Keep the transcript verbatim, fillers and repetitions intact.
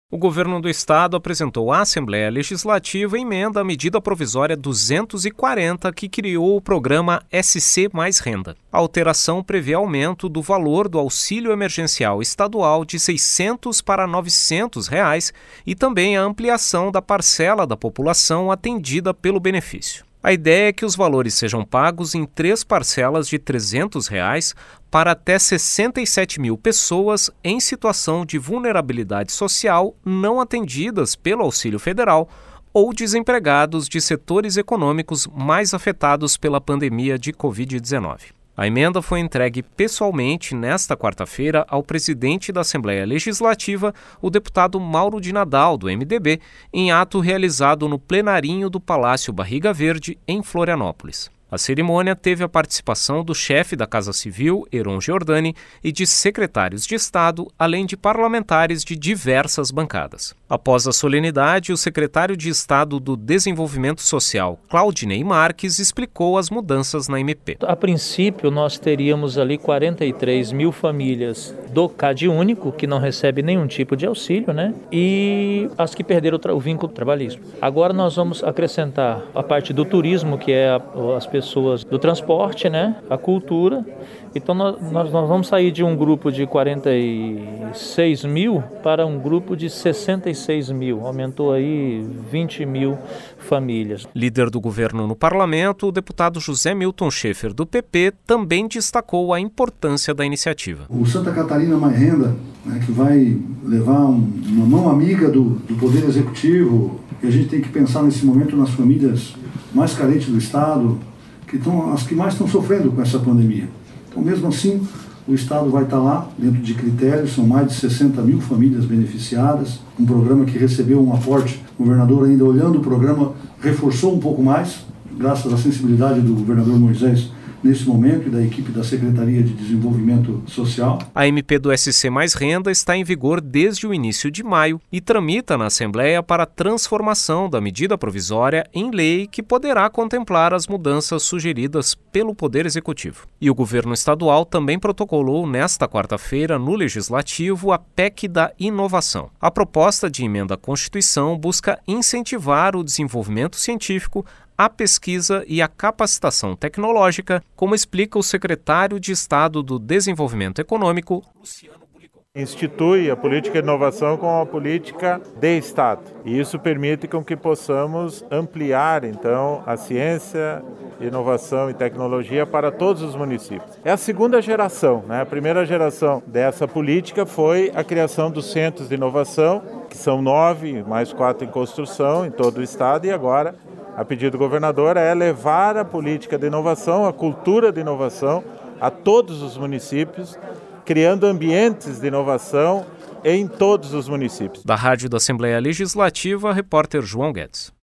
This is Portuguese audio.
O governo do estado apresentou à Assembleia Legislativa emenda à medida provisória duzentos e quarenta que criou o programa S C Mais Renda. A alteração prevê aumento do valor do auxílio emergencial estadual de seiscentos para novecentos reais e também a ampliação da parcela da população atendida pelo benefício. A ideia é que os valores sejam pagos em três parcelas de trezentos reais para até sessenta e sete mil pessoas em situação de vulnerabilidade social não atendidas pelo Auxílio Federal ou desempregados de setores econômicos mais afetados pela pandemia de covid dezenove. A emenda foi entregue pessoalmente nesta quarta-feira ao presidente da Assembleia Legislativa, o deputado Mauro de Nadal, do M D B, em ato realizado no plenarinho do Palácio Barriga Verde, em Florianópolis. A cerimônia teve a participação do chefe da Casa Civil, Heron Giordani, e de secretários de Estado, além de parlamentares de diversas bancadas. Após a solenidade, o secretário de Estado do Desenvolvimento Social, Claudinei Marques, explicou as mudanças na M P. A princípio, nós teríamos ali quarenta e três mil famílias do CAD único, que não recebe nenhum tipo de auxílio, né? E as que perderam o, o vínculo trabalhista. Agora nós vamos acrescentar a parte do turismo, que é a, as pessoas do transporte, né? A cultura. Então nós, nós, nós vamos sair de um grupo de quarenta e seis mil para um grupo de sessenta e seis mil. Aumentou aí vinte mil famílias. Líder do governo no parlamento, o deputado José Milton Schaefer, do P P, também destacou a importância da iniciativa. O Santa Catarina Mais Renda, né, que vai levar um, uma mão amiga do, do Poder Executivo, e a gente tem que pensar nesse momento nas famílias mais carentes do Estado, que estão as que mais estão sofrendo com essa pandemia. Então, mesmo assim, o Estado vai estar lá, dentro de critérios, são mais de sessenta mil famílias beneficiadas, um programa que recebeu um aporte, o governador ainda olhando o programa, reforçou um pouco mais, graças à sensibilidade do governador Moisés, nesse momento, e da equipe da Secretaria de Desenvolvimento Social. A M P do S C Mais Renda está em vigor desde o início de maio e tramita na Assembleia para transformação da medida provisória em lei que poderá contemplar as mudanças sugeridas pelo Poder Executivo. E o governo estadual também protocolou nesta quarta-feira no Legislativo a P E C da Inovação. A proposta de emenda à Constituição busca incentivar o desenvolvimento científico, a pesquisa e a capacitação tecnológica, como explica o secretário de Estado do Desenvolvimento Econômico, Luciano Bulicon. Institui a política de inovação como uma política de Estado. E isso permite com que possamos ampliar, então, a ciência, inovação e tecnologia para todos os municípios. É a segunda geração, né? A primeira geração dessa política foi a criação dos centros de inovação, que são nove, mais quatro em construção em todo o Estado, e agora a pedido do governador é levar a política de inovação, a cultura de inovação a todos os municípios, criando ambientes de inovação em todos os municípios. Da Rádio da Assembleia Legislativa, repórter João Guedes.